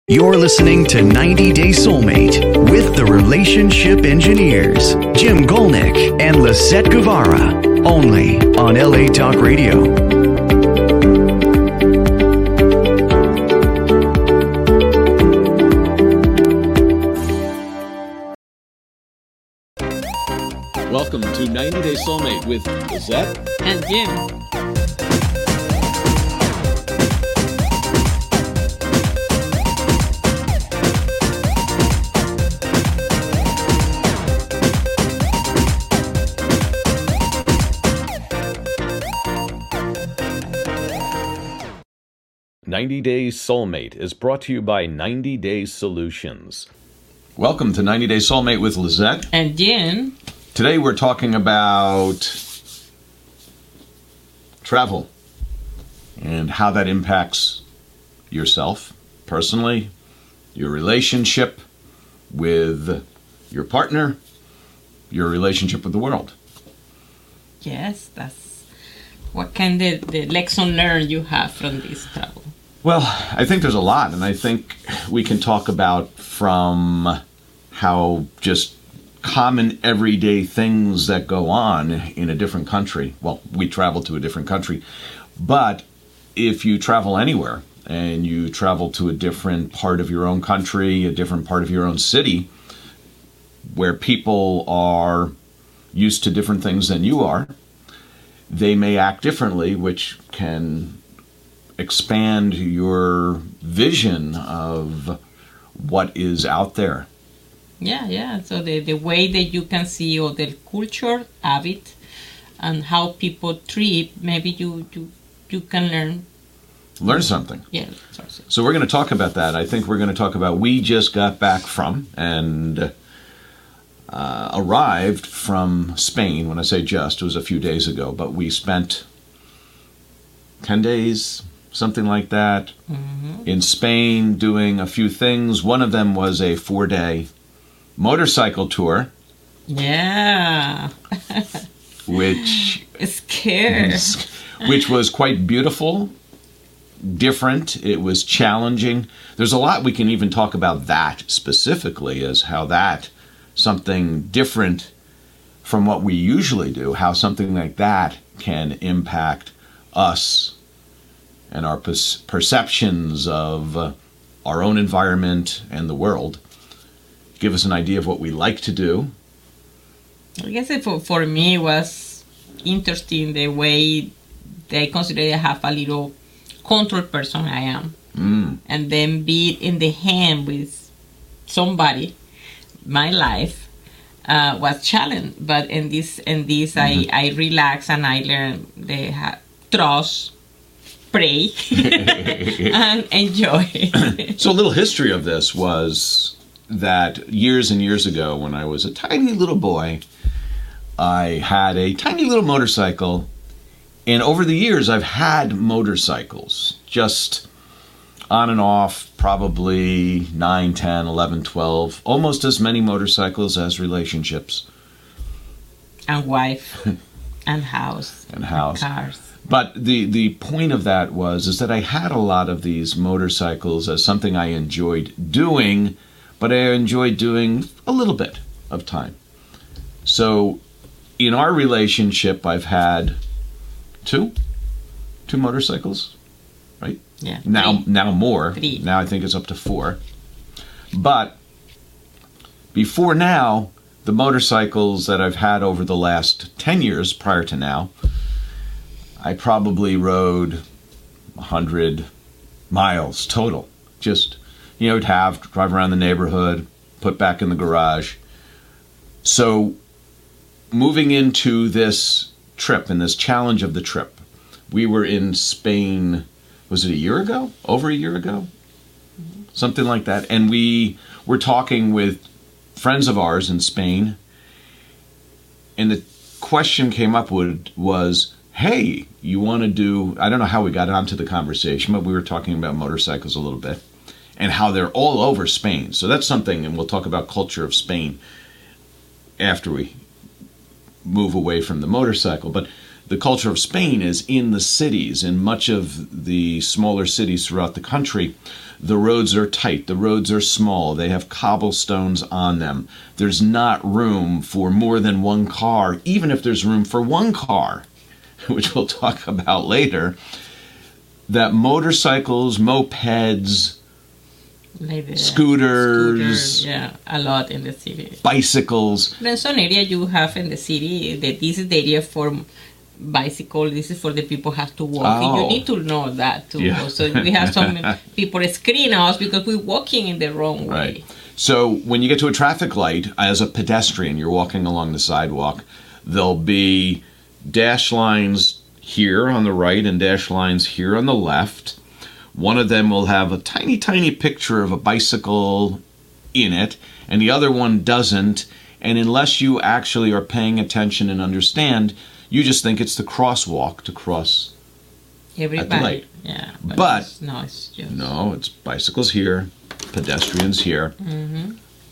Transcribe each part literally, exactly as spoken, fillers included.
You're listening to ninety day Soulmate with the Relationship Engineers, Jim Golnick and Lisette Guevara, only on L A Talk Radio. Welcome to ninety day Soulmate with Lisette and Jim. ninety day Soulmate is brought to you by ninety day Solutions. Welcome to ninety day Soulmate with Lisette and Jim. Today we're talking about travel and how that impacts yourself personally, your relationship with your partner, your relationship with the world. Yes, that's what kind of the lesson learned you have from this travel. Well, I think there's a lot, and I think we can talk about from how just common everyday things that go on in a different country. Well, we travel to a different country, but if you travel anywhere and you travel to a different part of your own country, a different part of your own city, where people are used to different things than you are, they may act differently, which can expand your vision of what is out there. Yeah, yeah. So the, the way that you can see all the culture, habit, and how people treat, maybe you you, you can learn. Learn something. Yeah. So we're going to talk about that. I think we're going to talk about, we just got back from and uh, arrived from Spain. When I say just, it was a few days ago, but we spent ten days, something like that, mm-hmm. in Spain doing a few things. One of them was a four-day motorcycle tour. Yeah. which scared. Which was quite beautiful, different. It was challenging. There's a lot we can even talk about that specifically, as how that, something different from what we usually do, how something like that can impact us and our per- perceptions of uh, our own environment and the world. Give us an idea of what we like to do. I guess it for, for me it was interesting the way they consider I have a little control person I am. Mm. And then be in the hand with somebody, my life, uh, was challenged. But in this, in this mm-hmm. I, I relax and I learn the ha- trust, pray, and enjoy. So a little history of this was that years and years ago, when I was a tiny little boy, I had a tiny little motorcycle, and over the years I've had motorcycles, just on and off, probably nine, ten, eleven, twelve, almost as many motorcycles as relationships. And wife, and house, and house. And cars. But the, the point of that was is that I had a lot of these motorcycles as something I enjoyed doing, but I enjoyed doing a little bit of time. So in our relationship, I've had two, two motorcycles, right? Yeah. Now, three. now more. Three. Now I think it's up to four. But before now, the motorcycles that I've had over the last ten years prior to now, I probably rode one hundred miles total. Just, you know, have, drive around the neighborhood, put back in the garage. So moving into this trip and this challenge of the trip, we were in Spain, was it a year ago? Over a year ago? Mm-hmm. Something like that. And we were talking with friends of ours in Spain, and the question came up with, was, hey, you want to do, I don't know how we got onto the conversation, but we were talking about motorcycles a little bit and how they're all over Spain. So that's something, and we'll talk about culture of Spain after we move away from the motorcycle. But the culture of Spain is in the cities. In much of the smaller cities throughout the country, the roads are tight, the roads are small, they have cobblestones on them. There's not room for more than one car, even if there's room for one car, which we'll talk about later. That motorcycles, mopeds, like the scooters, scooter, yeah, a lot in the city. bicycles. But in some area you have in the city that this is the area for bicycle. This is for the people who have to walk. Oh. You need to know that too. Yeah. So we have some people screen us because we're walking in the wrong way. Right. So when you get to a traffic light, as a pedestrian, you're walking along the sidewalk, there'll be dash lines here on the right and dash lines here on the left. One of them will have a tiny, tiny picture of a bicycle in it, and the other one doesn't. And unless you actually are paying attention and understand, you just think it's the crosswalk to cross Everybody. at the light. Yeah. But, it's, no, it's just no, it's bicycles here, pedestrians here. Mm-hmm.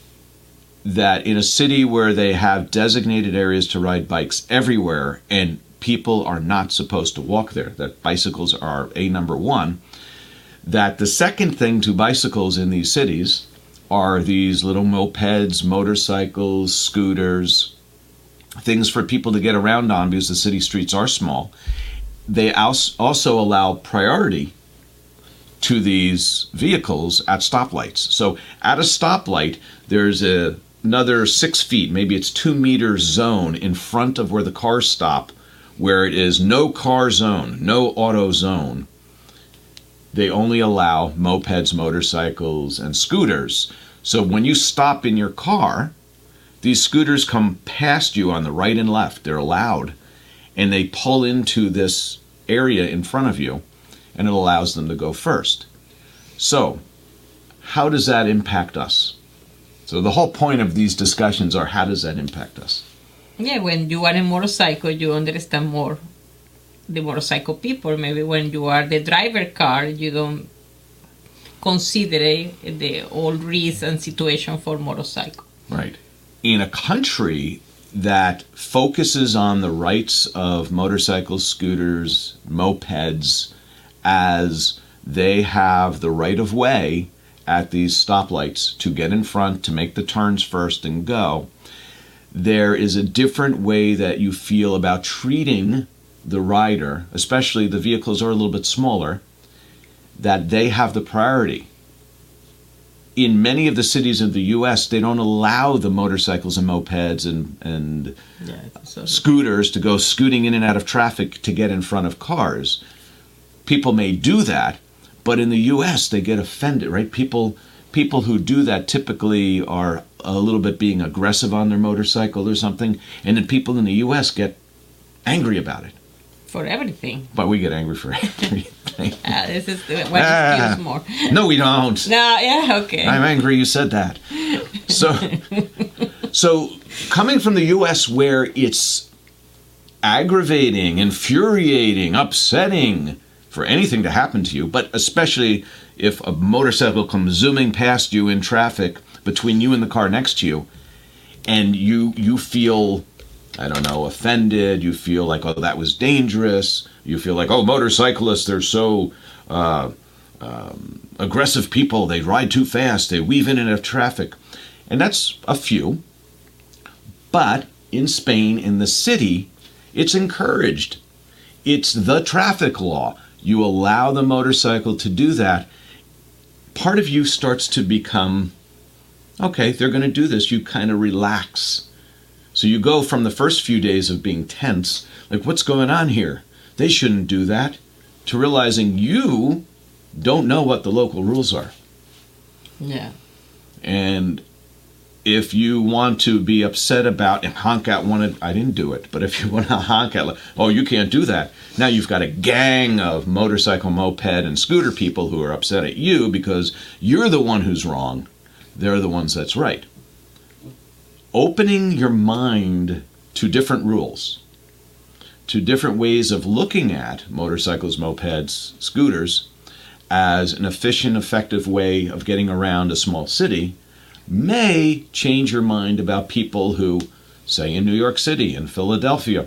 That in a city where they have designated areas to ride bikes everywhere, and people are not supposed to walk there, that bicycles are a number one, that the second thing to bicycles in these cities are these little mopeds, motorcycles, scooters, things for people to get around on because the city streets are small. They also allow priority to these vehicles at stoplights. So at a stoplight, there's a, another six feet, maybe it's two meter zone in front of where the cars stop, where it is no car zone, no auto zone. They only allow mopeds, motorcycles, and scooters. So when you stop in your car, these scooters come past you on the right and left. They're allowed. And they pull into this area in front of you, and it allows them to go first. So how does that impact us? So the whole point of these discussions are, how does that impact us? Yeah, when you are a motorcycle, you understand more the motorcycle people. Maybe when you are the driver car, you don't consider the all risk and situation for motorcycle. Right. In a country that focuses on the rights of motorcycles, scooters, mopeds, as they have the right of way at these stoplights to get in front, to make the turns first and go, there is a different way that you feel about treating the rider, especially the vehicles are a little bit smaller, that they have the priority. In many of the cities of the U S, they don't allow the motorcycles and mopeds and, and Yeah, so scooters to go scooting in and out of traffic to get in front of cars. People may do that, but in the U S, they get offended, right? People people who do that typically are a little bit being aggressive on their motorcycle or something, and then people in the U S get angry about it. for everything. But we get angry for everything. Uh, this is the what Ah. excuse more. No, we don't. No, yeah, okay. I'm angry you said that. So, so coming from the U S where it's aggravating, infuriating, upsetting for anything to happen to you, but especially if a motorcycle comes zooming past you in traffic between you and the car next to you, and you you feel, I don't know, offended, you feel like, oh, that was dangerous, you feel like, oh, motorcyclists, they're so uh, um, aggressive people, they ride too fast, they weave in and out of traffic. And that's a few. But in Spain, in the city, it's encouraged. It's the traffic law. You allow the motorcycle to do that. Part of you starts to become, okay, they're going to do this. You kind of relax. So you go from the first few days of being tense, like, what's going on here? They shouldn't do that, to realizing you don't know what the local rules are. Yeah. And if you want to be upset about and honk at one of, I didn't do it, but if you want to honk at, like, oh, you can't do that. Now you've got a gang of motorcycle, moped, and scooter people who are upset at you because you're the one who's wrong. They're the ones that's right. Opening your mind to different rules, to different ways of looking at motorcycles, mopeds, scooters as an efficient, effective way of getting around a small city may change your mind about people who, say in New York City and Philadelphia,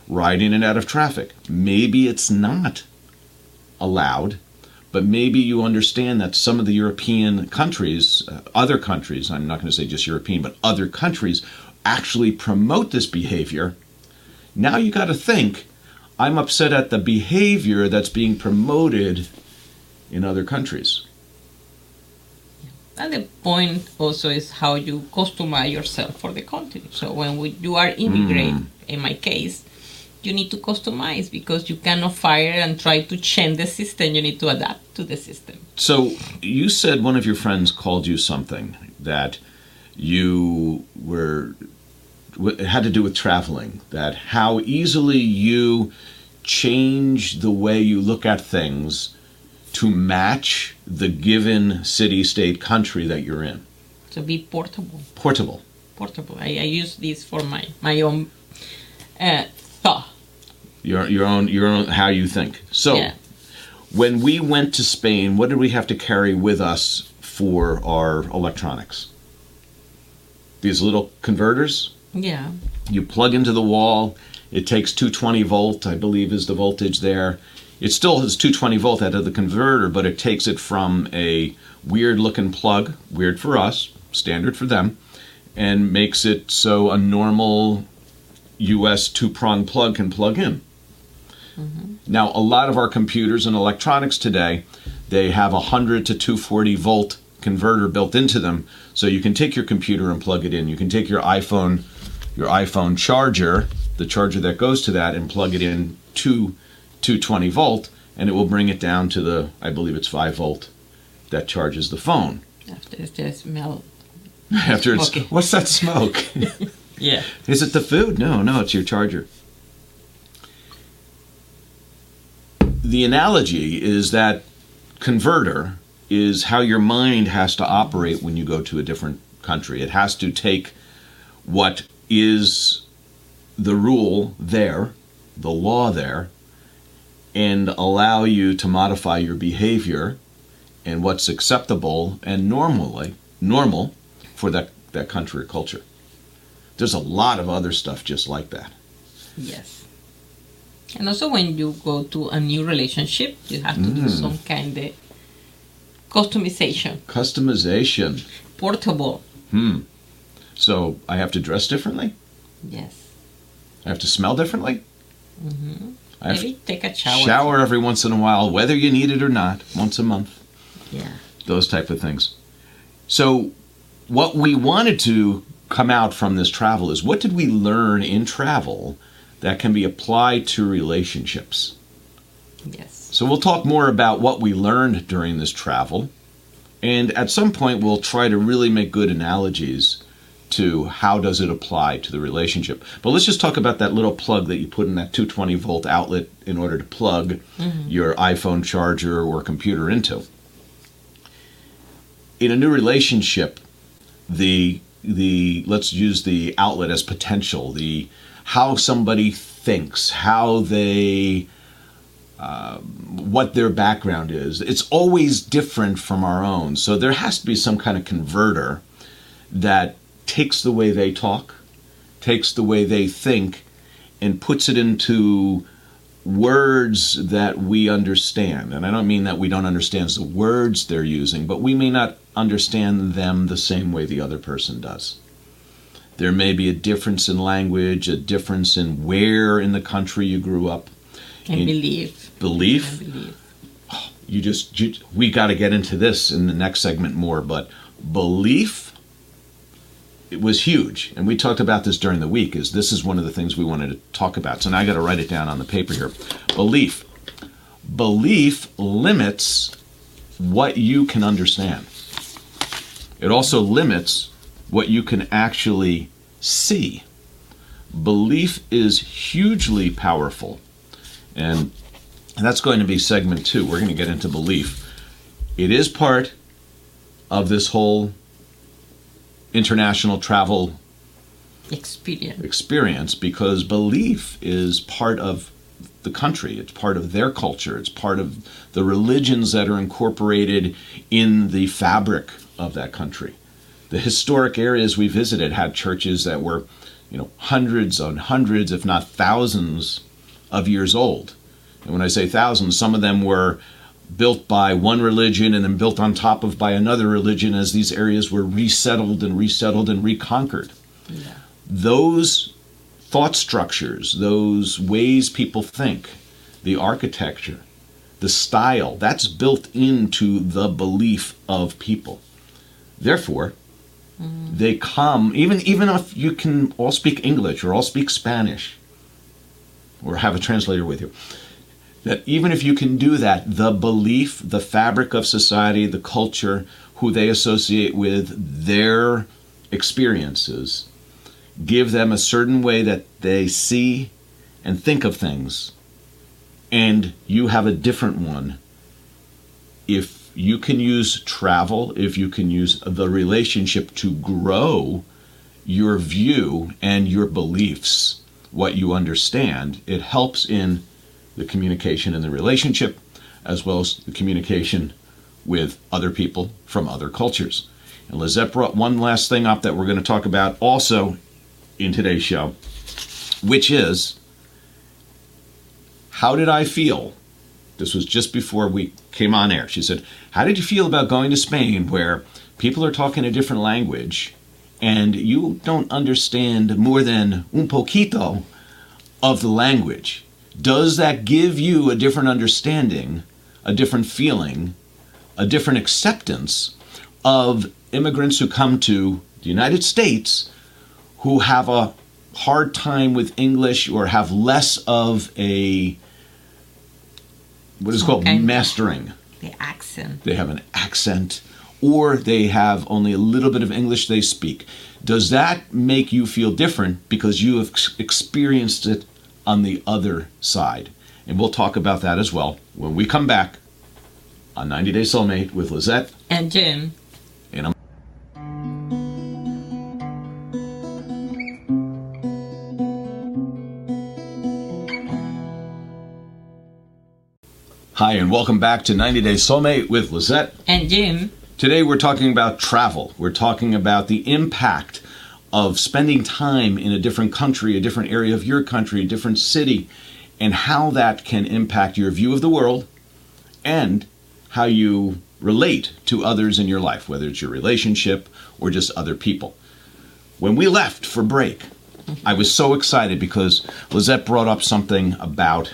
riding it out of traffic. Maybe it's not allowed, but maybe you understand that some of the European countries, uh, other countries, I'm not going to say just European, but other countries actually promote this behavior. Now you got to think, I'm upset at the behavior that's being promoted in other countries. And the point also is how you customize yourself for the country. So when we, you are immigrant, mm. in my case, you need to customize because you cannot fire and try to change the system. You need to adapt to the system. So you said one of your friends called you something that you were, it had to do with traveling, that how easily you change the way you look at things to match the given city, state, country that you're in. To be portable. Portable. Portable. I, I use this for my, my own uh, thought. Your your own your own how you think. So yeah. When we went to Spain, what did we have to carry with us for our electronics? These little converters? Yeah. You plug into the wall. It takes two twenty volt, I believe is the voltage there. It still has two twenty volt out of the converter, but it takes it from a weird looking plug, weird for us, standard for them, and makes it so a normal U S two-prong plug can plug in. Mm-hmm. Now, a lot of our computers and electronics today, they have a one hundred to two forty volt converter built into them, so you can take your computer and plug it in. You can take your iPhone, your iPhone charger, the charger that goes to that, and plug it in to two twenty volt, and it will bring it down to the, I believe it's five volt, that charges the phone. After it's just smell. After it's, okay. What's that smoke? Yeah. Is it the food? No, no, it's your charger. The analogy is that converter is how your mind has to operate when you go to a different country. It has to take what is the rule there, the law there, and allow you to modify your behavior and what's acceptable and normally normal for that, that country or culture. There's a lot of other stuff just like that. Yes. And also when you go to a new relationship, you have to mm. do some kind of customization. Customization. Portable. Hmm. So I have to dress differently? Yes. I have to smell differently? Mm-hmm. I Maybe take a shower. Shower every once in a while, whether you need it or not, once a month. Yeah. Those type of things. So what we wanted to come out from this travel is, what did we learn in travel that can be applied to relationships? Yes. So we'll talk more about what we learned during this travel, and at some point we'll try to really make good analogies to how does it apply to the relationship. But let's just talk about that little plug that you put in that two twenty volt outlet in order to plug mm-hmm. your iPhone charger or computer into. In a new relationship, the the let's use the outlet as potential, the how somebody thinks, how they uh, what their background is. It's always different from our own. So there has to be some kind of converter that takes the way they talk, takes the way they think, and puts it into words that we understand. And I don't mean that we don't understand the words they're using, but we may not understand them the same way the other person does. There may be a difference in language, a difference in where in the country you grew up. And in belief. Belief? And belief. Oh, you just, you, we got to get into this in the next segment more, but belief, it was huge. And we talked about this during the week, is this is one of the things we wanted to talk about. So now I got to write it down on the paper here. Belief. Belief limits what you can understand. It also limits what you can actually see. Belief is hugely powerful. And, and that's going to be segment two. We're going to get into belief. It is part of this whole international travel experience. experience because belief is part of the country. It's part of their culture. It's part of the religions that are incorporated in the fabric of that country. The historic areas we visited had churches that were you know, hundreds and hundreds, if not thousands of years old. And when I say thousands, some of them were built by one religion and then built on top of by another religion as these areas were resettled and resettled and reconquered. Yeah. Those thought structures, those ways people think, the architecture, the style, that's built into the belief of people. Therefore, mm-hmm. they come, even, even if you can all speak English or all speak Spanish or have a translator with you, that even if you can do that, the belief, the fabric of society, the culture, who they associate with, their experiences, give them a certain way that they see and think of things. And you have a different one. If you can use travel, if you can use the relationship to grow your view and your beliefs, what you understand, it helps in the communication in the relationship, as well as the communication with other people from other cultures. And Lizette brought one last thing up that we're going to talk about also in today's show, which is, how did I feel? This was just before we came on air. She said, how did you feel about going to Spain where people are talking a different language and you don't understand more than un poquito of the language? Does that give you a different understanding, a different feeling, a different acceptance of immigrants who come to the United States who have a hard time with English or have less of a, what is called okay. mastering? The accent. They have an accent, or they have only a little bit of English they speak. Does that make you feel different because you have experienced it on the other side? And we'll talk about that as well when we come back on ninety Day Soulmate with Lizette and Jim. And I'm Hi, and welcome back to ninety Day Soulmate with Lizette and Jim. Today we're talking about travel. We're talking about the impact of spending time in a different country, a different area of your country, a different city, and how that can impact your view of the world and how you relate to others in your life, whether it's your relationship or just other people. When we left for break, I was so excited because Lizette brought up something about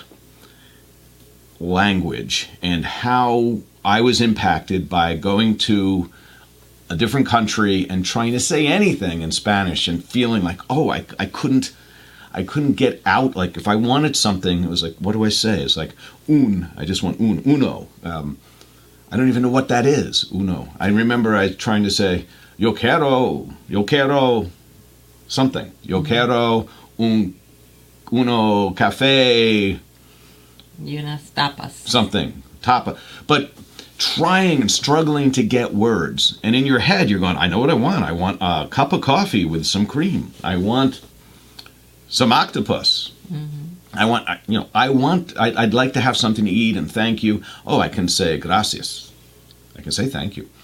language and how I was impacted by going to a different country and trying to say anything in Spanish and feeling like, oh, I, I couldn't I couldn't get out. Like if I wanted something, it was like, what do I say? It's like un. I just want un, uno. Um, I don't even know what that is, uno. I remember I trying to say, yo quiero, yo quiero something. Yo quiero un, uno café. Unas tapas. Something. Tapa. But trying and struggling to get words. And in your head, you're going, I know what I want. I want a cup of coffee with some cream. I want some octopus. Mm-hmm. I want, you know, I want, I'd, I'd like to have something to eat and thank you. Oh, I can say gracias. I can say thank you.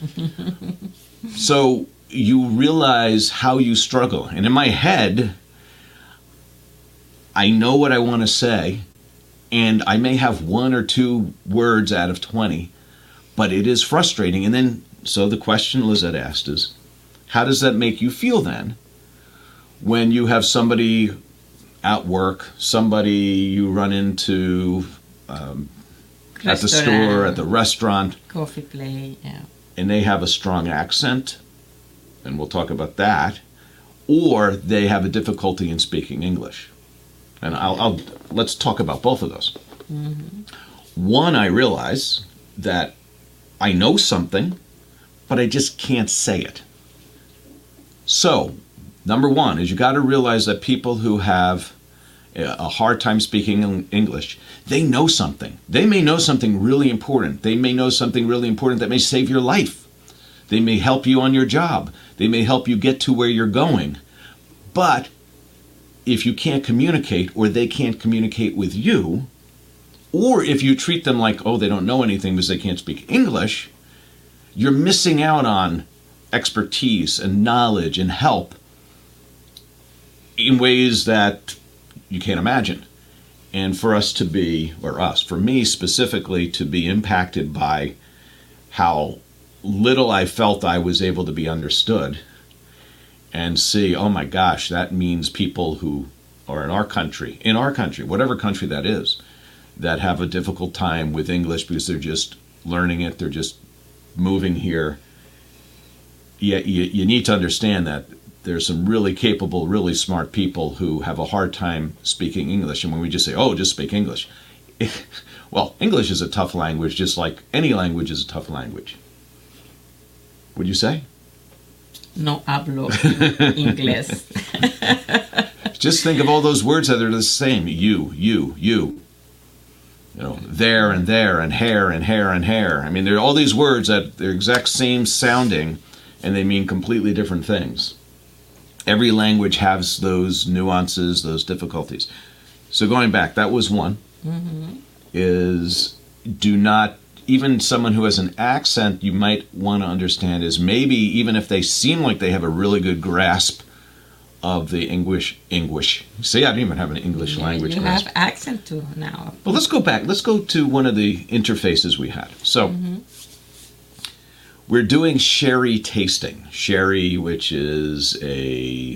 So you realize how you struggle. And in my head, I know what I want to say. And I may have one or two words out of twenty, but it is frustrating. And then, so the question Lizette asked is, how does that make you feel then when you have somebody at work, somebody you run into um, at the store, at the restaurant, coffee plate, yeah, and they have a strong accent, and we'll talk about that, or they have a difficulty in speaking English. And I'll, I'll let's talk about both of those. Mm-hmm. One, I realize that I know something, but I just can't say it. So, number one is you got to realize that people who have a hard time speaking English, they know something. They may know something really important. They may know something really important that may save your life. They may help you on your job. They may help you get to where you're going. But if you can't communicate, or they can't communicate with you, or if you treat them like, oh, they don't know anything because they can't speak English, you're missing out on expertise and knowledge and help in ways that you can't imagine. And for us to be, or us, for me specifically, to be impacted by how little I felt I was able to be understood, and see, oh my gosh, that means people who are in our country, in our country, whatever country that is, that have a difficult time with English because they're just learning it, they're just moving here. Yeah, you, you need to understand that there's some really capable, really smart people who have a hard time speaking English. And when we just say, oh, just speak English. Well, English is a tough language, just like any language is a tough language. Would you say? No hablo inglés. Just think of all those words that are the same. You, you, you. You know, there and there and hair and hair and hair. I mean, there are all these words that they're exact same sounding and they mean completely different things. Every language has those nuances, those difficulties. So going back, that was one. Mm-hmm. Is do not, even someone who has an accent you might want to understand is maybe even if they seem like they have a really good grasp of the English, English. See, I don't even have an English Yeah, language you grasp. have accent too now. Well, let's go back. Let's go to one of the interfaces we had. So Mm-hmm. we're doing sherry tasting. Sherry, which is a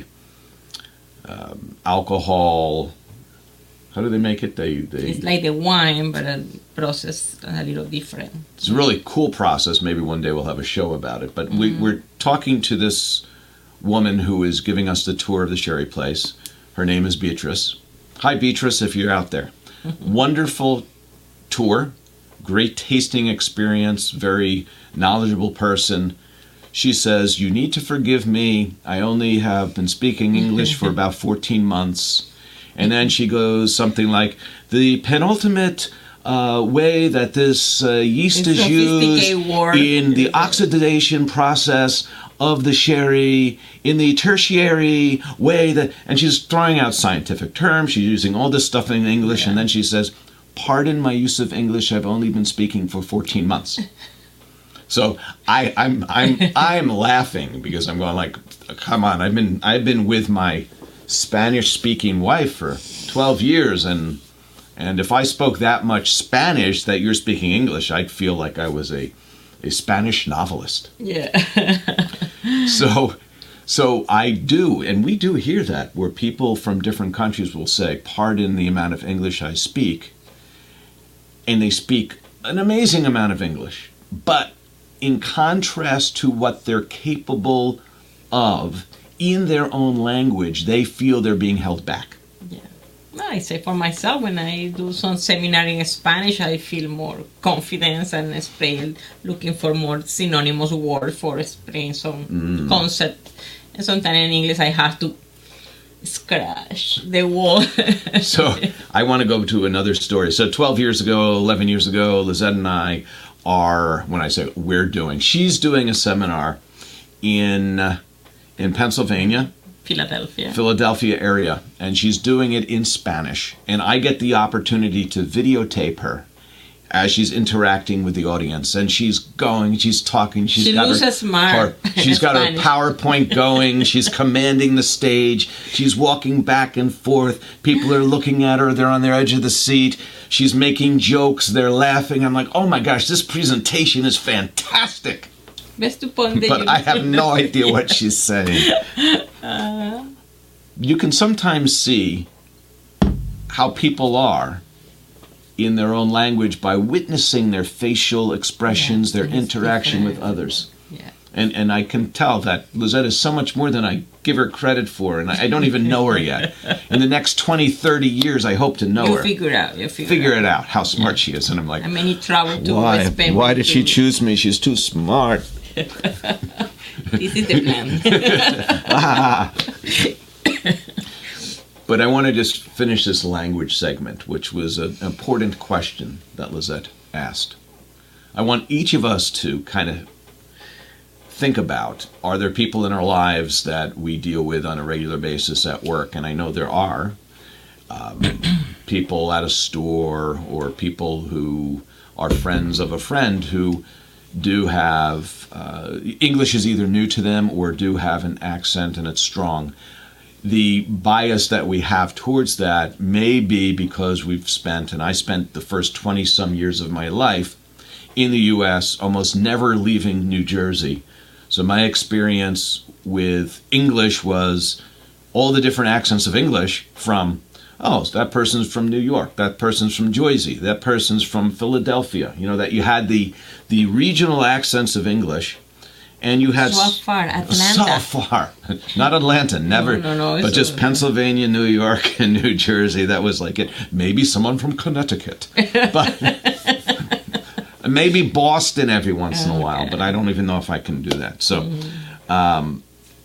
um, alcohol. How do they make it? They, they It's like the wine, but a process a little different. It's a really cool process. Maybe one day we'll have a show about it. But we, we're talking to this woman who is giving us the tour of the sherry place. Her name is Beatrice. Hi, Beatrice, if you're out there. Wonderful tour. Great tasting experience. Very knowledgeable person. She says, you need to forgive me. I only have been speaking English for about fourteen months. And then she goes something like, the penultimate uh, way that this uh, yeast It's is sophisticated used word. in the oxidation process of the sherry, in the tertiary way that, and she's throwing out scientific terms, she's using all this stuff in English, Yeah. and then she says, pardon my use of English, I've only been speaking for fourteen months. So I, I'm I'm I'm laughing because I'm going like, come on, I've been I've been with my Spanish-speaking wife for twelve years, and and if I spoke that much Spanish that you're speaking English, I'd feel like I was a a Spanish novelist. Yeah. So so I do, and we do hear that where people from different countries will say, pardon the amount of English I speak, and they speak an amazing amount of English, but in contrast to what they're capable of in their own language, they feel they're being held back. Yeah. Well, I say for myself, when I do some seminar in Spanish, I feel more confidence and explain, looking for more synonymous words for explain some Mm. concept. And sometimes in English, I have to scratch the word. So I want to go to another story. So twelve years ago, eleven years ago, Lizette and I are, when I say we're doing, she's doing a seminar in uh, in Pennsylvania, Philadelphia. Philadelphia area, and she's doing it in Spanish. And I get the opportunity to videotape her as she's interacting with the audience, and she's going, she's talking, she's She got looks her, smart her- she's got her Spanish. PowerPoint going, she's commanding the stage, she's walking back and forth, people are looking at her, they're on their edge of the seat, she's making jokes, they're laughing. I'm like, oh my gosh, this presentation is fantastic. Best to point the But I have no idea what she's saying. Uh, You can sometimes see how people are in their own language by witnessing their facial expressions, Yeah, their it's interaction with different. others. yeah. And and I can tell that Lizette is so much more than I give her credit for, and I, I don't even know her yet. In the next twenty, thirty years, I hope to know You her. figure out. You figure, Figure it out, how smart she is. And I'm like, I mean, you travel to why? Spain. Why did she to- choose me? She's too smart. This is the plan. But I want to just finish this language segment, which was an important question that Lizette asked. I want each of us to kind of think about, are there people in our lives that we deal with on a regular basis at work? And I know there are. Um, people at a store, or people who are friends of a friend who do have, uh, English is either new to them or do have an accent and it's strong. the bias that we have towards that may be because we've spent, and I spent the first twenty some years of my life in the U S, almost never leaving New Jersey. So my experience with English was all the different accents of English from, oh, so that person's from New York, that person's from Jersey, that person's from Philadelphia. You know, that you had the, the regional accents of English. And you had so far, Atlanta. So far, not Atlanta, never. No, no, no, but just Pennsylvania, New York, and New Jersey. That was like it. Maybe someone from Connecticut, but maybe Boston every once in a while. Okay. But I don't even know if I can do that. So, mm-hmm. um,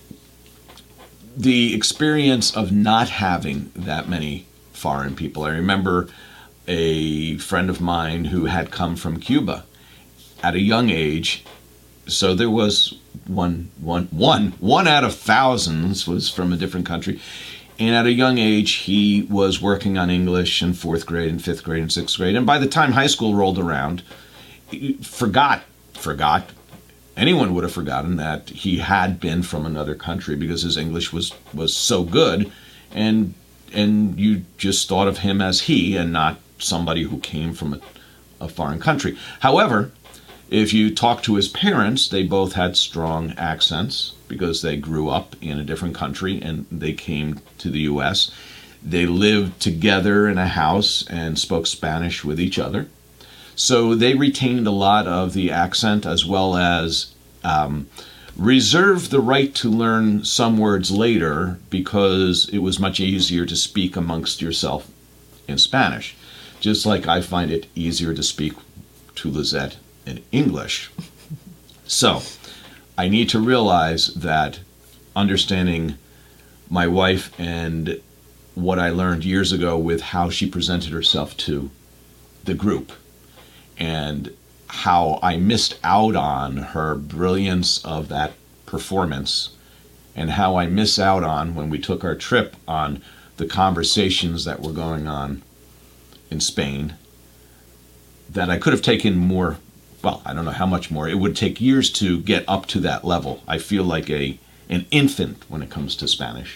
the experience of not having that many foreign people. I remember a friend of mine who had come from Cuba at a young age. So there was one, one, one, one out of thousands was from a different country. And at a young age, he was working on English in fourth grade and fifth grade and sixth grade. And by the time high school rolled around, he forgot, forgot, anyone would have forgotten that he had been from another country because his English was, was so good. And, and you just thought of him as he and not somebody who came from a, a foreign country. However, if you talk to his parents, they both had strong accents because they grew up in a different country and they came to the U S. They lived together in a house and spoke Spanish with each other. So they retained a lot of the accent as well as um, reserved the right to learn some words later because it was much easier to speak amongst yourself in Spanish. Just like I find it easier to speak to Lizette in English. So I need to realize that understanding my wife and what I learned years ago with how she presented herself to the group and how I missed out on her brilliance of that performance and how I miss out on when we took our trip on the conversations that were going on in Spain that I could have taken more. Well, I don't know how much more. It would take years to get up to that level. I feel like a an infant when it comes to Spanish.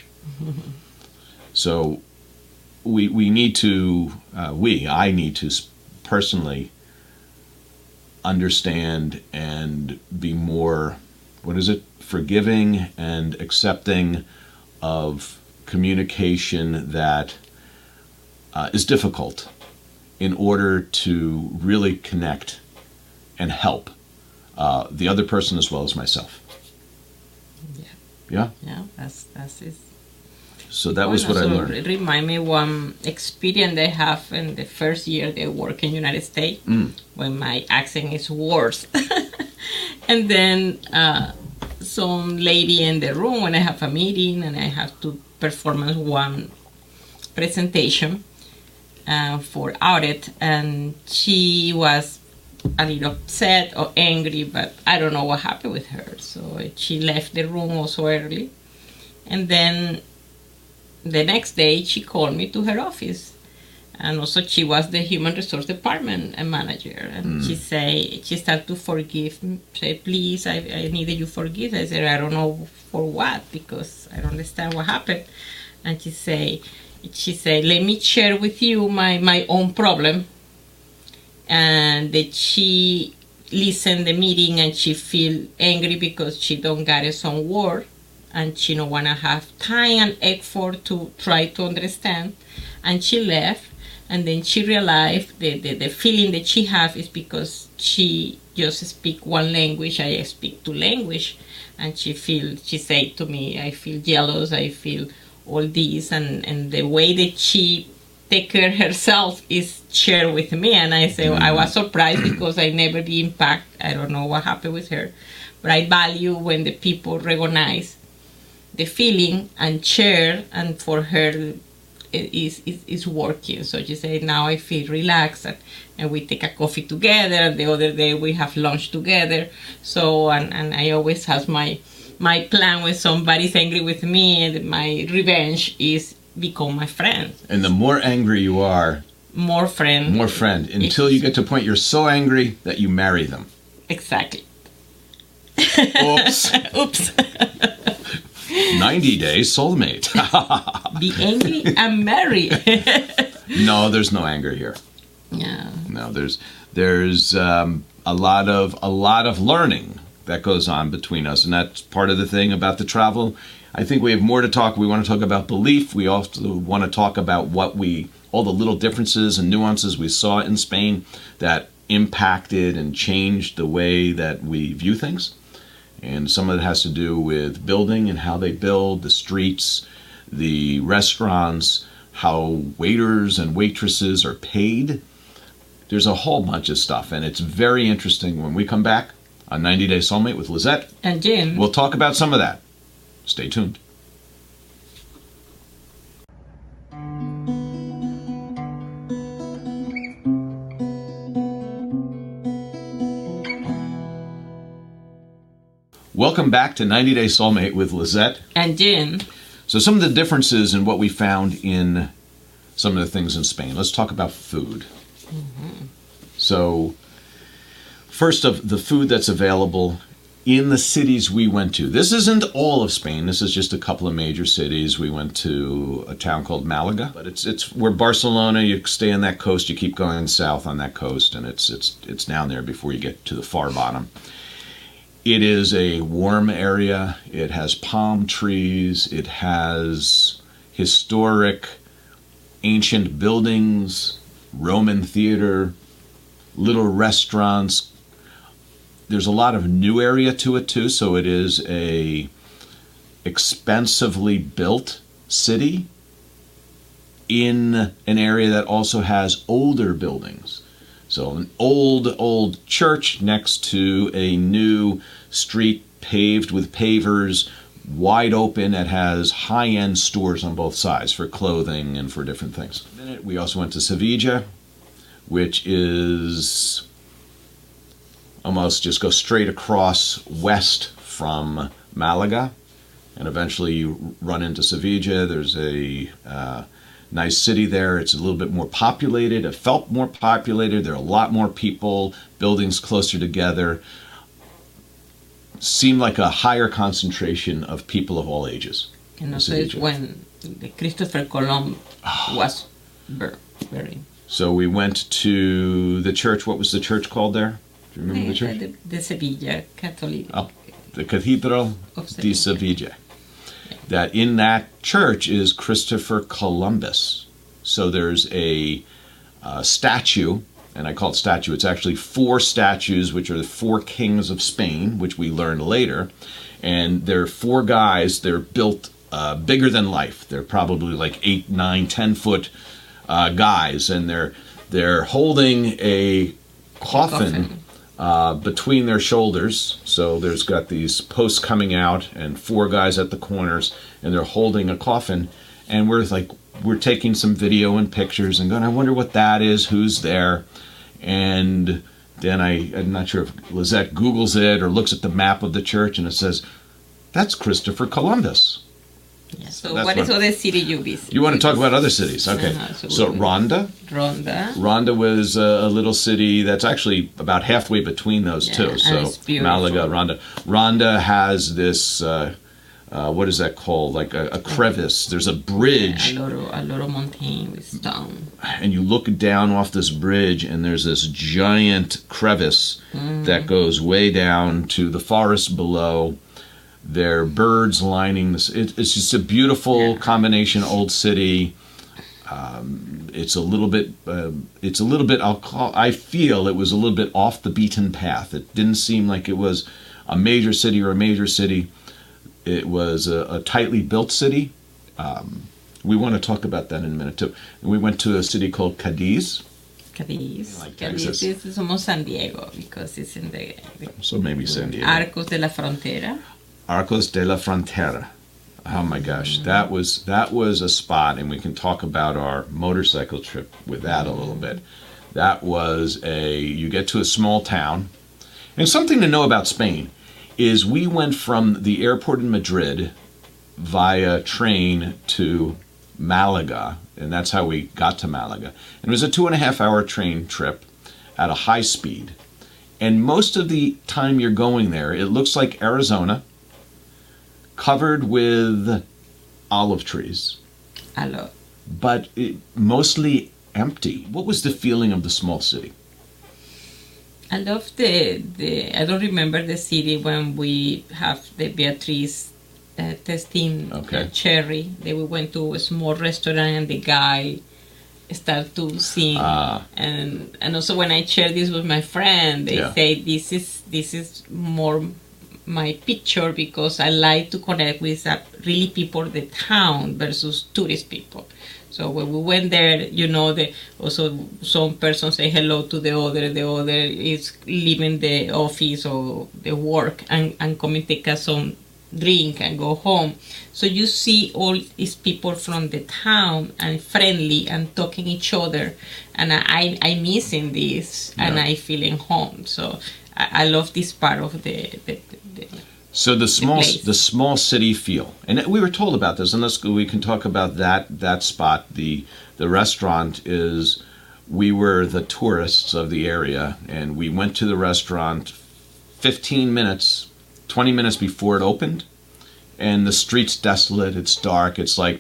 So we we need to, uh, we, I need to personally understand and be more, what is it, forgiving and accepting of communication that uh, is difficult in order to really connect and help uh, the other person as well as myself. Yeah. Yeah? Yeah, that's that's it. So that was what I learned. It remind me one experience they have in the first year they work in the United States Mm. when my accent is worse. And then uh, some lady in the room when I have a meeting and I have to perform one presentation uh, for audit, and she was a little upset or angry, but I don't know what happened with her. So she left the room also early. And then the next day she called me to her office. And also she was the human resource department manager. And mm. she say, she started to forgive me, say, please, I, I needed you forgive. I said, I don't know for what, because I don't understand what happened. And she say, she said, let me share with you my, my own problem. And that she listened the meeting and she feel angry because she don't get some word and she don't want to have time and effort to try to understand. And she left, and then she realized the, the, the feeling that she have is because she just speak one language, I speak two language. And she feel, she said to me, I feel jealous, I feel all this, and, and the way that she take care of herself is shared with me. And I say, well, I was surprised because I never be impacted. I don't know what happened with her, but I value when the people recognize the feeling and share, and for her it is is, is working. So she said, now I feel relaxed, and, and we take a coffee together, and the other day we have lunch together. So and, and I always have my my plan when somebody's angry with me, and my revenge is become my friend. And the more angry you are, more friend. More friend. Until you get to a point you're so angry that you marry them. Exactly. Oops. Oops. ninety Day Soulmate. Be angry and marry. No, there's no anger here. Yeah. No, there's there's um, a lot of a lot of learning that goes on between us, and that's part of the thing about the travel. I think we have more to talk. We want to talk about belief. We also want to talk about what we, all the little differences and nuances we saw in Spain that impacted and changed the way that we view things. And some of it has to do with building and how they build, the streets, the restaurants, how waiters and waitresses are paid. There's a whole bunch of stuff, and it's very interesting. When we come back on ninety Day Soulmate with Lizette and Jim, we'll talk about some of that. Stay tuned. Welcome back to ninety Day Soulmate with Lizette and Jim. So some of the differences in what we found in some of the things in Spain. Let's talk about food. Mm-hmm. So first of the food that's available in the cities we went to. This isn't all of Spain. This is just a couple of major cities. We went to a town called Malaga, but it's it's where Barcelona. You stay on that coast. You keep going south on that coast, and it's it's it's down there before you get to the far bottom. It is a warm area. It has palm trees. It has historic, ancient buildings, Roman theater, little restaurants. There's a lot of new area to it too, so it is a expensively built city in an area that also has older buildings. So an old, old church next to a new street paved with pavers, wide open. It has high-end stores on both sides for clothing and for different things. We also went to Sevilla, which is almost just go straight across west from Malaga, and eventually you run into Sevilla. There's a uh, nice city there. It's a little bit more populated. It felt more populated. There are a lot more people, buildings closer together. Seemed like a higher concentration of people of all ages. And also it's when Christopher Columb was very, very... So we went to the church. What was the church called there? Do you remember the church? The, the Sevilla Catholic. Oh, the Cathedral de Sevilla. Yeah. That in that church is Christopher Columbus. So there's a uh, statue, and I call it statue. It's actually four statues, which are the four kings of Spain, which we learned later. And they're four guys. They're built uh, bigger than life. They're probably like eight, nine, ten foot uh, guys, and they're they're holding a coffin. coffin. Uh, between their shoulders. So there's got these posts coming out and four guys at the corners, and they're holding a coffin, and we're like, we're taking some video and pictures and going, I wonder what that is, who's there. And then I, I'm not sure if Lizette Googles it or looks at the map of the church, and it says, that's Christopher Columbus. Yeah, so That's what is other city you visit? You want to talk about other cities? Okay. Uh-huh, so, so Ronda. Ronda. Ronda was a, a little city that's actually about halfway between those yeah, two. So Malaga, Ronda. Ronda has this, uh, uh, what is that called? Like a, a crevice. There's a bridge. Yeah, a little, a little mountain with stone. And you look down off this bridge, and there's this giant crevice mm. that goes way down to the forest below. There are birds lining this. It, it's just a beautiful yeah. combination. Old city. Um, it's a little bit. Uh, it's a little bit. I'll call. I feel it was a little bit off the beaten path. It didn't seem like it was a major city or a major city. It was a, a tightly built city. Um, we want to talk about that in a minute too. And we went to a city called Cadiz. Cadiz. Like Cadiz is almost San Diego because it's in the. the so maybe San Diego. Arcos de la Frontera. Arcos de la Frontera. Oh my gosh, that was that was a spot, and we can talk about our motorcycle trip with that a little bit. That was a, you get to a small town, and something to know about Spain is we went from the airport in Madrid via train to Malaga, and that's how we got to Malaga. And it was a two and a half hour train trip at a high speed, and most of the time you're going there, it looks like Arizona. covered with olive trees, I love. but it, mostly empty. What was the feeling of the small city? I love the the. I don't remember the city when we have the Beatriz uh, testing Okay. uh, cherry. Then we went to a small restaurant and the guy started to sing. Ah. And and also when I share this with my friend, they Yeah. say this is this is more my picture because I like to connect with uh, really people the town versus tourist people. So when we went there, you know, the also some person say hello to the other, the other is leaving the office or the work and, and come and take us some drink and go home. So you see all these people from the town and friendly and talking each other, and I I missing this and Yeah. I feeling home. So I, I love this part of the, the, the So the small place. the small city feel, and we were told about this, and let's go, we can talk about that that spot. The the restaurant is, we were the tourists of the area, and we went to the restaurant fifteen minutes, twenty minutes before it opened, and the street's desolate. It's dark. It's like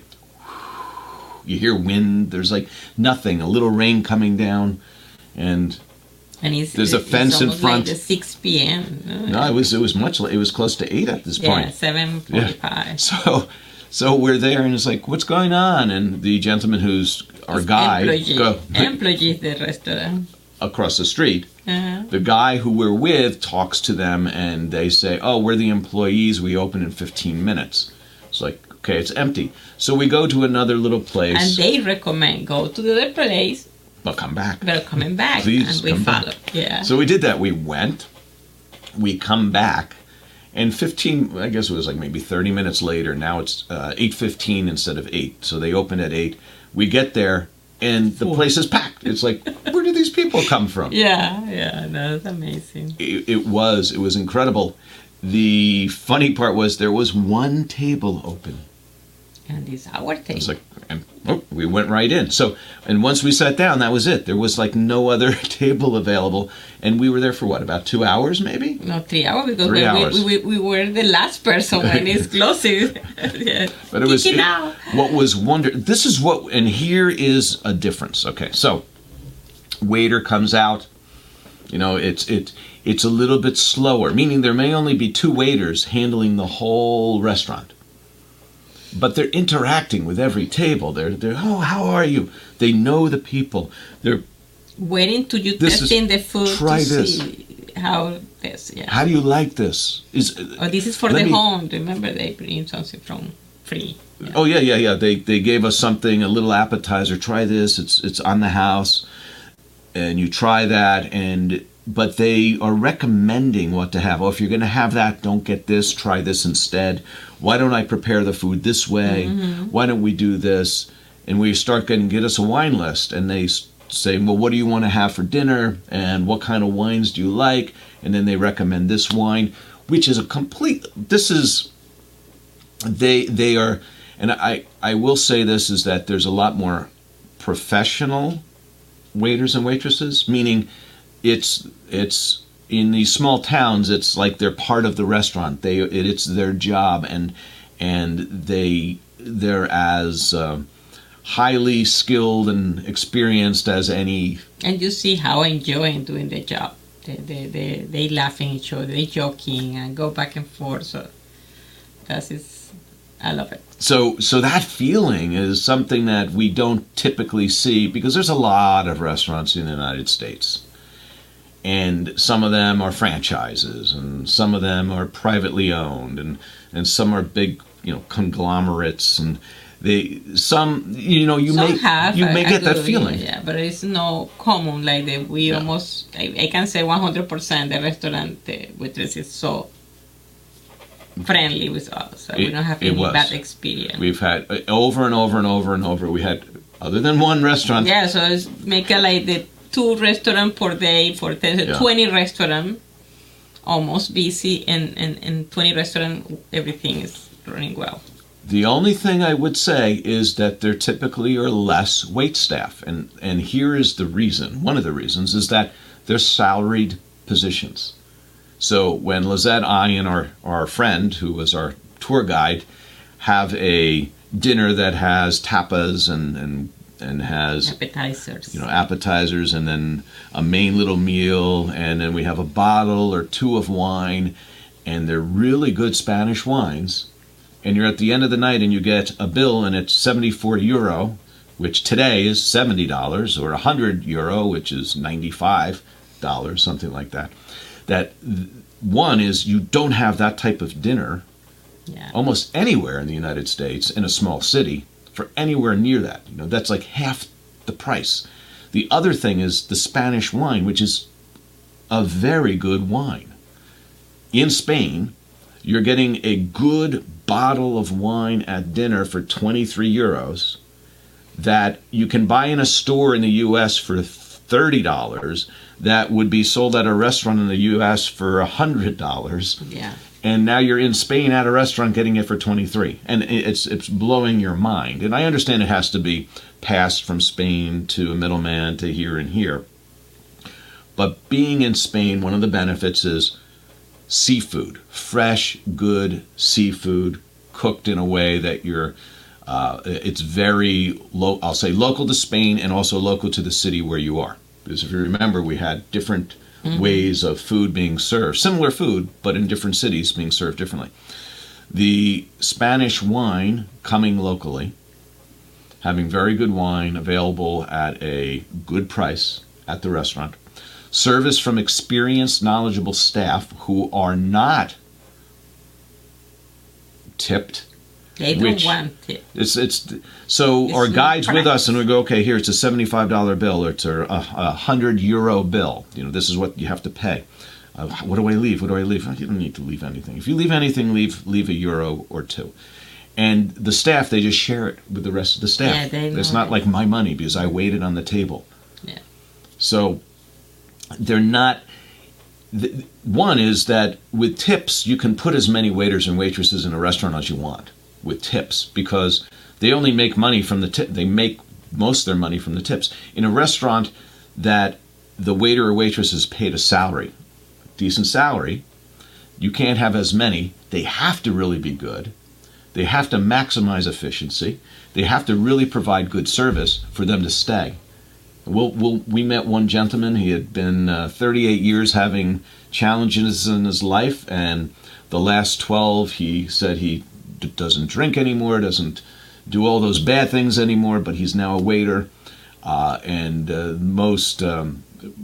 you hear wind. There's like nothing. A little rain coming down, and and it's, There's a it's fence in almost front. Like the six p.m. no, it was it was much. It was close to eight at this Yeah, point. seven forty-five. So, so we're there, and it's like, what's going on? And the gentleman who's our guide Employee, go, employee of the restaurant. across the street, Uh-huh. the guy who we're with talks to them, and they say, "Oh, we're the employees. We open in fifteen minutes." It's like, okay, it's empty. So we go to another little place. And they recommend go to the other place, but come back. they're coming back, Please and we come back. follow. Yeah. So we did that. We went, we come back, and fifteen, I guess it was like maybe thirty minutes later. Now it's uh, eight fifteen instead of eight. So they open at eight. We get there, and the place is packed. It's like, where did these people come from? yeah, yeah, that's amazing. It, it was, it was incredible. The funny part was there was one table open. And it's our It's table. like, and oh, we went right in. So, and once we sat down, that was it. There was like no other table available, and we were there for what, about two hours, maybe? No, three hours because Three we, hours. We, we, we were the last person when it's closing. yeah. But it was Kicking out. what was wonder. This is what, and here is a difference. Okay, so waiter comes out. You know, it's it it's a little bit slower, meaning there may only be two waiters handling the whole restaurant. But they're interacting with every table. They're they're oh, how are you? They know the people. They're Waiting to you This is- testing the food try to this. see how this, yeah. how do you like this? Is Oh, this is for let the me- home. Remember, they bring something from free. Yeah. Oh yeah, yeah, yeah. They they gave us something, a little appetizer. Try this. It's it's on the house, and you try that. And but they are recommending what to have. Oh, if you're going to have that, don't get this. Try this instead. Why don't I prepare the food this way? Why don't we do this? And we start getting get us a wine list, and they s- say, well, what do you want to have for dinner, and what kind of wines do you like? And then they recommend this wine, which is a complete. This is. They they are, and I I will say this is that there's a lot more professional waiters and waitresses, meaning it's it's in these small towns, it's like they're part of the restaurant. They it, it's their job, and and they they're as um, highly skilled and experienced as any. And you see how enjoying doing the job. They they they, they laughing each other, they joking and go back and forth. So that is, I love it. So so that feeling is something that we don't typically see, because there's a lot of restaurants in the United States. And some of them are franchises, and some of them are privately owned, and, and some are big, you know, conglomerates, and they some you know you Some may have, you I- may I get that do, feeling. Yeah, but it's no common like that. We Yeah. almost, I, I can say one hundred percent the restaurant the waitress is so friendly with us. So we It- don't have it any was. bad experience. We've had uh, over and over and over and over. We had, other than one restaurant, Yeah, so it's make it like the two restaurant per day for ten, Yeah. twenty restaurant, almost busy, and, and, and twenty restaurant, everything is running well. The only thing I would say is that there typically are less wait staff, and and here is the reason. One of the reasons is that they're salaried positions. So when Lizette, I, and our our friend who was our tour guide have a dinner that has tapas and and and has appetizers. You know, appetizers, and then a main little meal, and then we have a bottle or two of wine, and they're really good Spanish wines. And you're at the end of the night and you get a bill and it's seventy-four euro, which today is seventy dollars, or one hundred euro, which is ninety-five dollars, something like that. That one is, you don't have that type of dinner yeah. almost anywhere in the United States in a small city for anywhere near that. You know, that's like half the price. The other thing is the Spanish wine, which is a very good wine. In Spain, you're getting a good bottle of wine at dinner for twenty-three euros that you can buy in a store in the U S for thirty dollars, that would be sold at a restaurant in the U S for one hundred dollars. Yeah. And now you're in Spain at a restaurant getting it for twenty-three. And it's it's blowing your mind. And I understand it has to be passed from Spain to a middleman to here and here. But being in Spain, one of the benefits is seafood. Fresh, good seafood cooked in a way that you're, uh, it's very, low, I'll say local to Spain and also local to the city where you are. Because if you remember, we had different mm-hmm. ways of food being served. Similar food, but in different cities being served differently. The Spanish wine coming locally, having very good wine available at a good price at the restaurant. Service from experienced, knowledgeable staff who are not tipped. They don't which want it. It's it's so It's our guides with practice. us, and we go, okay, here it's a seventy-five dollar bill, or it's a, a, a hundred euro bill. You know, this is what you have to pay. Uh, what do I leave? What do I leave? You don't need to leave anything. If you leave anything, leave leave a euro or two. And the staff, they just share it with the rest of the staff. Yeah, they know it's not it. like my money because I waited on the table. Yeah. So they're not. The, one is that with tips, you can put as many waiters and waitresses in a restaurant as you want with tips, because they only make money from the tip. They make most of their money from the tips. In a restaurant that the waiter or waitress is paid a salary, decent salary, you can't have as many. They have to really be good. They have to maximize efficiency. They have to really provide good service for them to stay. We'll, we'll, we met one gentleman. He had been uh, thirty-eight years having challenges in his life, and the last twelve, he said he d- doesn't drink anymore, doesn't do all those bad things anymore, but he's now a waiter, uh, and uh, most um,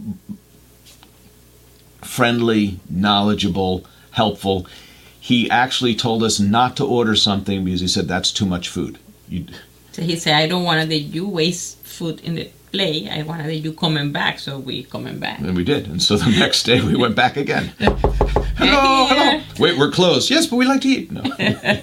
friendly, knowledgeable, helpful. He actually told us not to order something because he said that's too much food. You, So he said, I don't want that you waste food in the play. I wanted that you coming back, so we coming back. And we did. And so the next day we went back again. Hello, hello. Wait, we're closed. Yes, but we like to eat. No.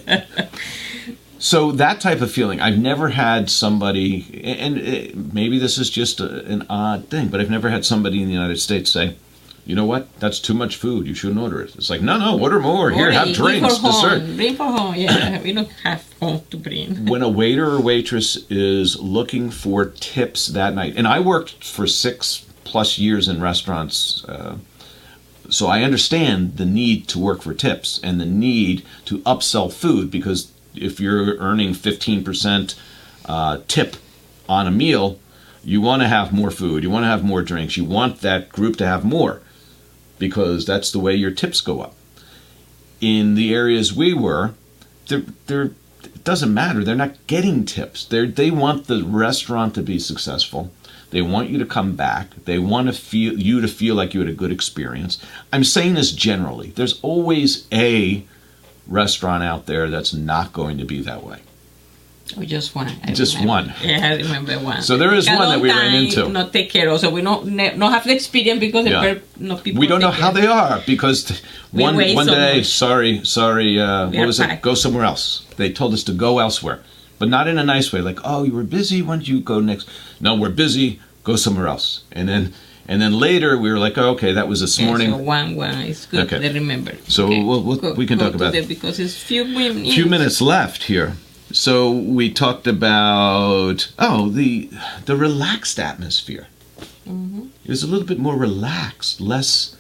So that type of feeling, I've never had somebody, and it, maybe this is just a, an odd thing, but I've never had somebody in the United States say, you know what, that's too much food, you shouldn't order it. It's like, no, no, order more. Here, have drinks, dessert. Bring for home, yeah. We don't have home to bring. When a waiter or waitress is looking for tips that night, and I worked for six plus years in restaurants, uh, so I understand the need to work for tips and the need to upsell food, because if you're earning fifteen percent uh, tip on a meal, you want to have more food, you want to have more drinks, you want that group to have more, because that's the way your tips go up. In the areas we were, they're, they're, it doesn't matter. They're not getting tips. They they want the restaurant to be successful. They want you to come back. They want to feel you to feel like you had a good experience. I'm saying this generally. There's always a restaurant out there that's not going to be that way. Oh, just one. I Just remember. one. Yeah, I remember one. So there is Like, one that we long ran time into. Not take care of, so we don't ne- not have the experience because Yeah. the per- no people. We don't know take how care. they are, because t- We one wait one so day, much. sorry, sorry, uh, We what are was it? packed. Go somewhere else. They told us to go elsewhere, but not in a nice way. Like, oh, you were busy. Why don't you go next? No, we're busy. Go somewhere else. And then, and then later we were like, oh, okay, that was this Yeah, morning. so one, one is good. Okay. They remember. So Okay. we'll- we'll- Go- we can go talk to about the- it. because it's few minutes. Few minutes left here. So we talked about oh the the relaxed atmosphere. Mm-hmm. It was a little bit more relaxed, less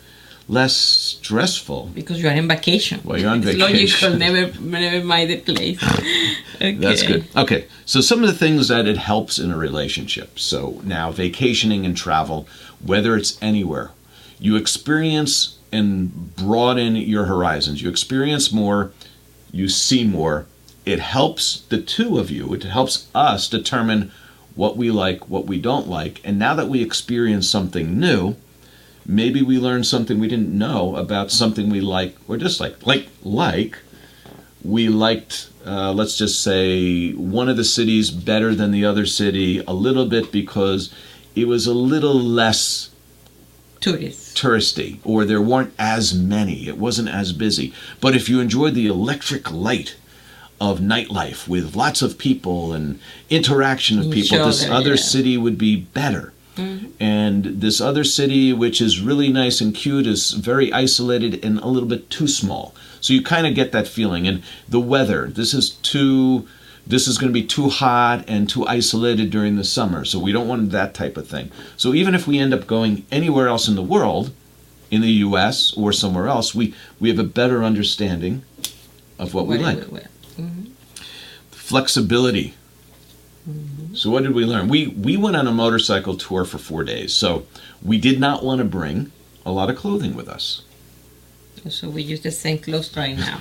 less stressful. Because you're on vacation. Well, you're on it's vacation. Logical, never, never mind the place. Okay. That's good. Okay, so some of the things that it helps in a relationship. So now, vacationing and travel, whether it's anywhere, you experience and broaden your horizons. You experience more, you see more. It helps the two of you, it helps us determine what we like, what we don't like. And now that we experience something new, maybe we learn something we didn't know about something we like or dislike. Like, like we liked, uh, let's just say, one of the cities better than the other city a little bit because it was a little less Tourists. touristy, or there weren't as many. It wasn't as busy. But if you enjoyed the electric light of nightlife with lots of people and interaction of Each people, this other, other yeah. city would be better. Mm-hmm. And this other city, which is really nice and cute, is very isolated and a little bit too small. So you kind of get that feeling. And the weather, this is too, this is going to be too hot and too isolated during the summer. So we don't want that type of thing. So even if we end up going anywhere else in the world, in the U S or somewhere else, we, we have a better understanding of what we Where- like. where- mhm. Flexibility. So what did we learn? We we went on a motorcycle tour for four days. So we did not want to bring a lot of clothing with us. So we use the same clothes right now.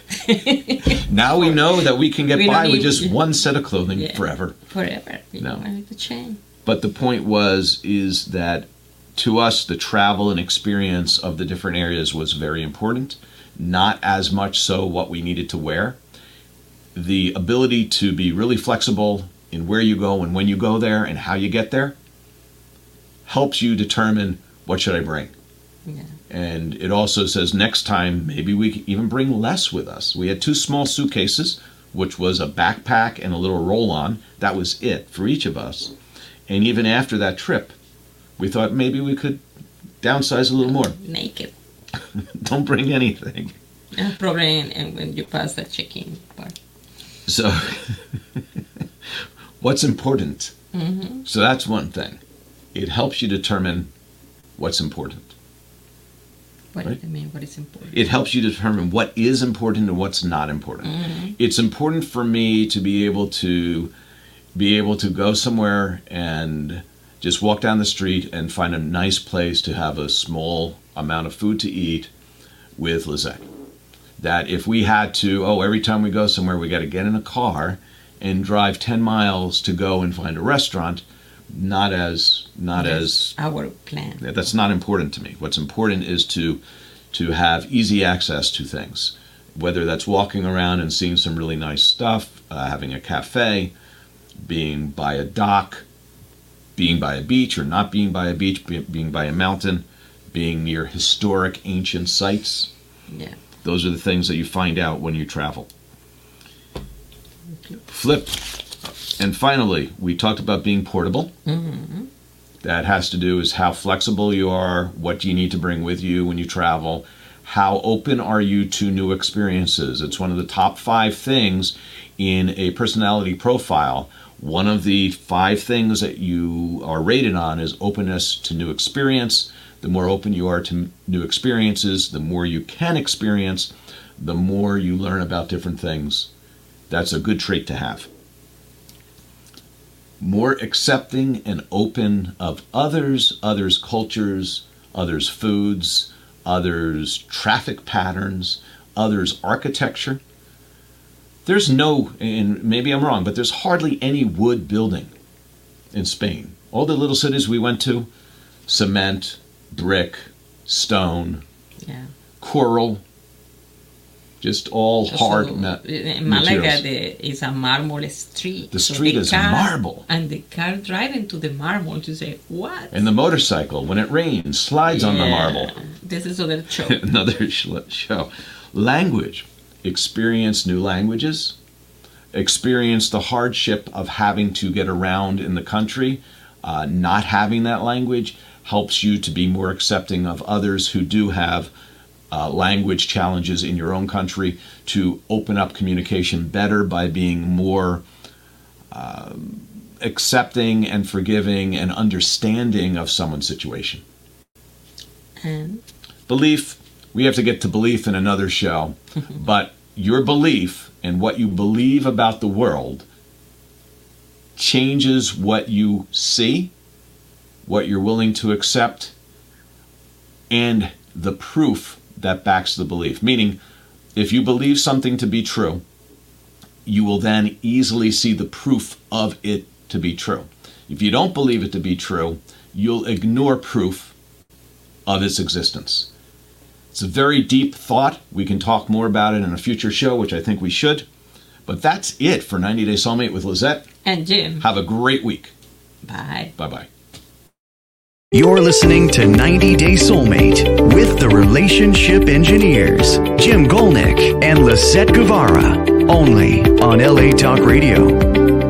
Now we know that we can get We don't by with need- just one set of clothing Yeah. forever. Forever. You No. don't want to change. But the point was is that to us the travel and experience of the different areas was very important. Not as much so what we needed to wear. The ability to be really flexible in where you go and when you go there and how you get there helps you determine what should I bring. Yeah. And it also says next time maybe we can even bring less with us. We had two small suitcases, which was a backpack and a little roll-on. That was it for each of us. And even after that trip, we thought maybe we could downsize a little more. Naked. Don't bring anything. No problem and when you pass the check-in part. So, what's important? Mm-hmm. So that's one thing. It helps you determine what's important. What Right. does it mean? What is important? It helps you determine what is important and what's not important. Mhm. It's important for me to be able to be able to go somewhere and just walk down the street and find a nice place to have a small amount of food to eat with Lizette. That if we had to, oh, every time we go somewhere, we got to get in a car and drive ten miles to go and find a restaurant, not as, not as, Our plan. that's not important to me. What's important is to, to have easy access to things, whether that's walking around and seeing some really nice stuff, uh, having a cafe, being by a dock, being by a beach or not being by a beach, be, being by a mountain, being near historic ancient sites. Yeah. Those are the things that you find out when you travel. Flip. And finally, we talked about being portable. Mm-hmm. That has to do is how flexible you are, what do you need to bring with you when you travel, how open are you to new experiences. It's one of the top five things in a personality profile. One of the five things that you are rated on is openness to new experience. The more open you are to new experiences, the more you can experience, the more you learn about different things. That's a good trait to have. More accepting and open of others, others' cultures, others' foods, others' traffic patterns, others' architecture. There's no, and maybe I'm wrong, but there's hardly any wood building in Spain. All the little cities we went to, cement, brick, stone, Yeah. coral, just all hard So, ma- in Malaga, materials. the, is a marble street. The So street is car- marble. And the car driving to the marble to say, what? And the motorcycle, when it rains, slides on the Yeah. marble. This is other show. Another sh- show. Language. Experience new languages. Experience the hardship of having to get around in the country. Uh, not having that language helps you to be more accepting of others who do have uh, language challenges in your own country, to open up communication better by being more uh, accepting and forgiving and understanding of someone's situation. And Belief, we have to get to belief in another show. But your belief and what you believe about the world changes what you see, what you're willing to accept, and the proof that backs the belief. Meaning, if you believe something to be true, you will then easily see the proof of it to be true. If you don't believe it to be true, you'll ignore proof of its existence. It's a very deep thought. We can talk more about it in a future show, which I think we should. But that's it for ninety Day Soulmate with Lizette. And Jim. Have a great week. Bye. Bye-bye. You're listening to ninety Day Soulmate with the Relationship Engineers, Jim Golnick and Lisette Guevara, only on L A Talk Radio.